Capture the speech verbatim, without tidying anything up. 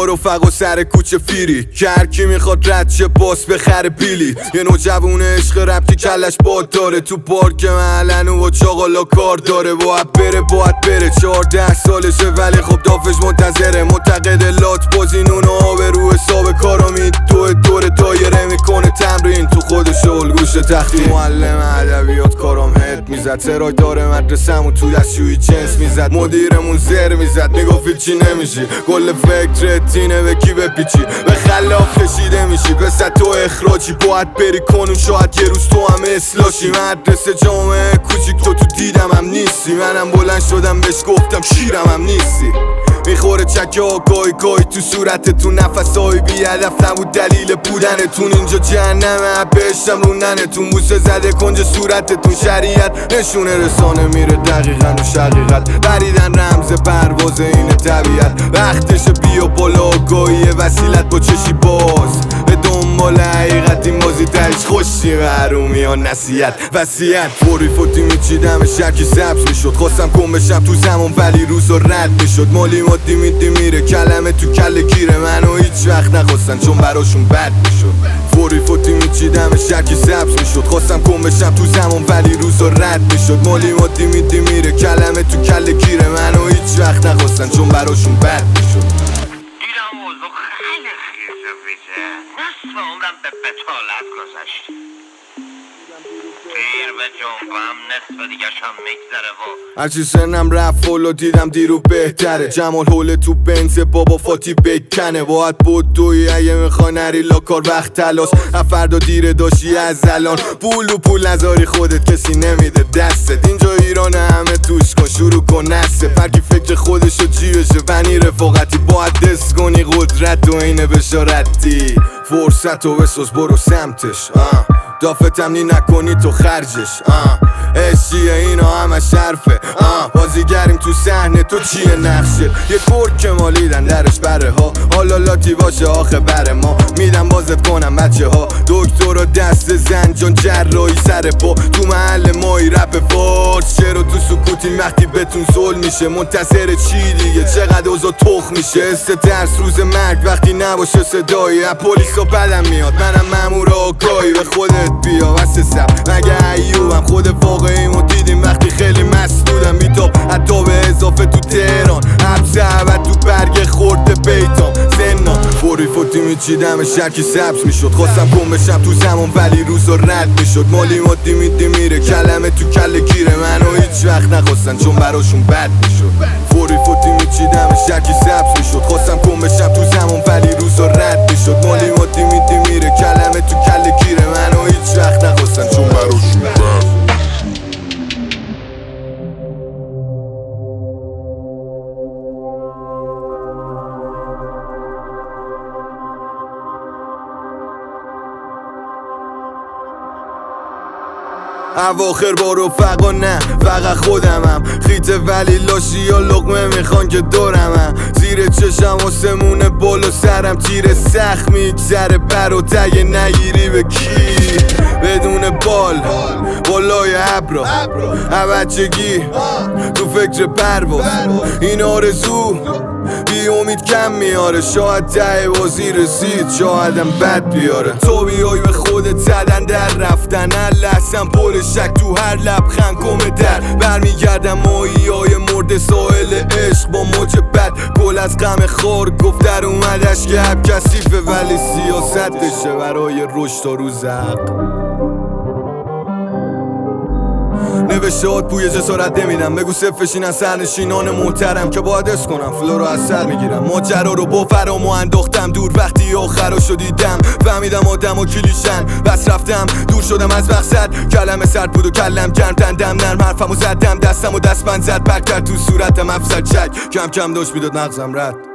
با رفقا سر کوچه فیری که هر کی میخواد رد شه باس بخره بیلی. یه نوجوون عشق رپ که کلش باد داره، تو پارک محلن و با چاقالا کار داره. باید بره باید بره چهارده سالشه ولی خب دافش منتظره. معتقد لات بازی نون و آب رو حساب کارا می تو دور دایره میکنه تمرین تو خودش الگوش تختی. معلم ادبیات کارام هد میزد، سرای داره مدرسمون تو دستشویی جنس میزد. مدیرمون زر میزد میگفت چی نمیشی، کل فکرت اینه به کی بپیچی، به خلاف کشیده میشی به تو اخراجی. باید بری کنون شاید یه روز تو هم اصلاشی. مدرسه جامعه کوچیک تو تو دیدم هم نیستی، منم بلند شدم بهش گفتم شیرم هم نیستی. میخوره چکه ها گای گای تو صورتتون، نفسهای بی هدف نبود دلیل بودنتون. اینجا جهنمه بهشتم رو ننتون، بوسه زده کنج صورتتون. شریعت نشونه رسانه میره دقیقا و شقیقت، بریدن رمز پرواز این طبیعت. وقتش بیا بالا گاهی وسیلت با چشی باز به دنبال حقیقت. این بازی تهش خوشی محرومی ها نصیحت وصیت. فوری فوتی میچیدم شکی سبز میشد، خواستم کن بشم تو زمان ولی روزا رد میشد. مالی مادی میدی میره کلمه تو کل گیره، منو هیچ وقت نخواستن چون براشون بد میشد. فوری فوتی میچیدم شکی سبز میشد، خواستم کن بشم تو زمان ولی روزا رد میشد. مالی مادی میدی میره کلمه تو کل گیره، منو هیچ وقت نخواستن چون براشون بد میشد. دیدم اوضاع خیلی خیزه ویزه، نصف عمرم به بطالت گذشت. دیر به جنبم نصف دیگه شم میگذره و هرچی سنم رفت فولو دیدم دیرو بهتره. جمال حول تو بنز بابا فاتی بکنه. باید بود دوی اگه میخوای نری لاکار وقت تلاس. فردا دیره داشتی از الان پول و پول نذاری خودت کسی نمیده دستت. اینجا ایران همه توش کن شروع کن نسه. فرکی فکر خودشو جیبشه ونی رفاقتی. باید دست کنی قدرت و اینه بشارتی. فرصت و بساز برو سمتش آه. دافه تمنی نکنی تو خرجش آه. عشقیه اینا همه شرفه آه. بازیگریم تو صحنه تو چیه نقشه. یه کرک که مالیدن درش بره ها، حالا لاتی باشه آخه بره ما. میدم بازت کنم بچه ها دکتر و دست زنجان جراحی سر پا. تو محل مایی رپ فارس چرا تو سکوتین وقتی بهتون ظلم میشه. منتظر چی دیگه چقدر اوضاع تخ میشه. است ترس روز مرگ وقتی نباشه صدایی. از پلیسا بدم میاد منم مامور آگاهی. به خودت بیا واسه سب مگه ایوبم خود واقعیمو دیدیم وقتی خیلی مسئولم. میتاب حتی به اضافه تو تهران حبس عبد تو برگ خورده بیتام زنان. فوری فوتی میچیدم شکی سبز میشد، خواستم کن بشم تو زمان ولی روزا رد میشد. مالی مادی میدی میره کلمه تو کل گیره، منو هیچ وقت نخواستن چون براشون بد میشد. فوری فوتی میچیدم شکی سبز میشد، خواستم کن بشم تو زمان ولی روزا رد میشد. مالی مادی میدی میره کلمه تو کل گیره، منو هیچ وقت نخواستن چون براشون بد. اواخر با رفقا نه فقط خودمم. خیته ولی لاشی یا لقمه میخوان که دورمم. زیر چشم آسمون بالا سرم تیر سخت میگذره بر و تگه نگیری به کی. بدون بال بالای ابرا بچگی تو فکر پرواز. این آرزو بی امید کم میاره، شاید ته بازی رسید شایدم بد بیاره. تو بیای به خودت زدن در رفتن هر لحظم پر شک تو هر لبخند کمه در برمیگردم. ماهی های مرد ساحل عشق با موج بد. گل از غم خار گفت در اومدش که هب کثیفه ولی سیاستشه برای رشد و روز حق. نوشتهات بوی جسارت نمیدم، بگو صفشین از سرنشینان محترم که باید اس کنم فلو رو از سر میگیرم. ماجرا رو با فرامو انداختم دور وقتی آخرا شدیدم. فهمیدم آدم و کلیشن بس رفتم دور شدم از مقصد. کلمه سرد بود و کلم گرم تندم نرم حرفم و زدم دستم و دست بند زد برکرد تو صورتم افسر چک. کم کم داشت میداد مغزم رد.